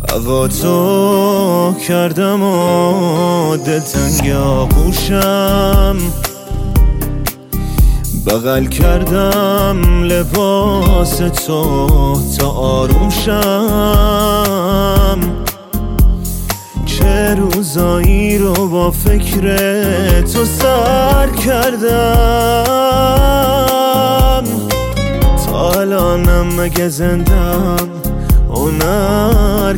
هوا تو کردم و دلتنگ آغوشم، بغل کردم لباس تو تا آروم شم. چه روزایی رو با فکر تو سر کردم، تا الانم مگه زندم هنر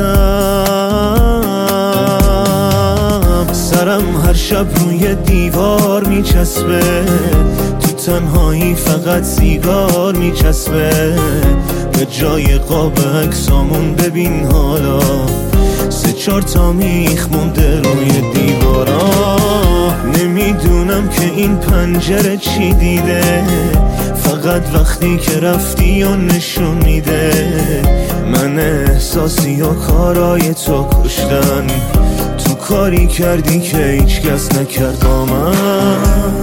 کردم. سرم هر شب روی دیوار میچسبه، تو تنهایی فقط سیگار میچسبه. به جای قاب عکسامون ببین حالا 3-4 تا میخ مونده روی دیوارا. نمیدونم که این پنجره چی دیده، فقط وقتی که رفتی و نشون میده. من احساسی و کارای تو کشتن، تو کاری کردی که هیچ کس نکرد با من.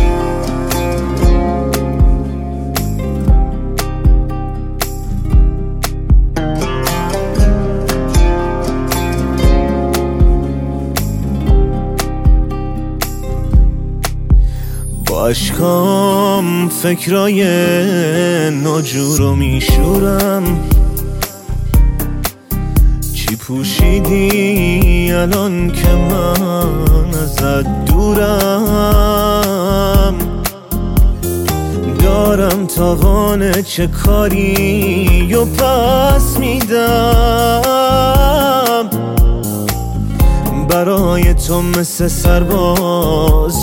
با اشکام فکرای ناجور رو میشورم. چی پوشیدی الان که من ازت دورم؟ دارم تاوان چه کاری و پس میدم. برای تو مثل سرباز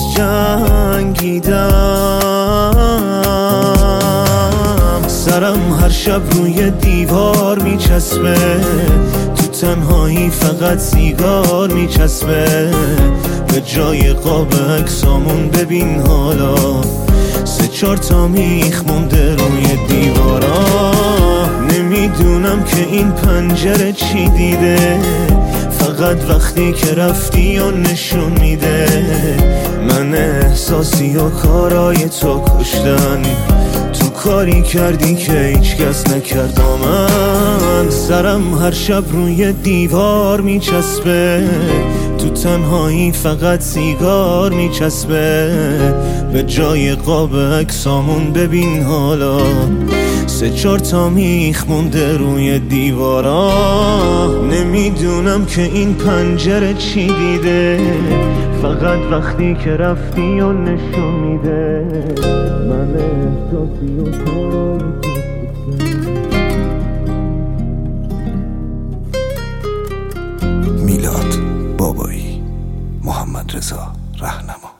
جنگیدم. سرم هر شب روی دیوار میچسبه، تو تنهایی فقط سیگار میچسبه. به جای قاب عکسامون ببین حالا 3-4 تا میخ مونده روی دیوارا. نمیدونم که این پنجره چی دیده، فقط وقتی که رفتی و نشون میده. من احساسی و کارای تو کشتن، تو کاری کردی که هیچ کس نکرد با من. سرم هر شب روی دیوار میچسبه، تو تنهایی فقط سیگار میچسبه. به جای قاب عکسامون ببین حالا 3-4 تا میخ مونده روی دیوارا. نمیدونم که این پنجره چی دیده، فقط وقتی که رفتی و نشون میده. من احساسی و میلاد بابایی، محمد رضا رهنما.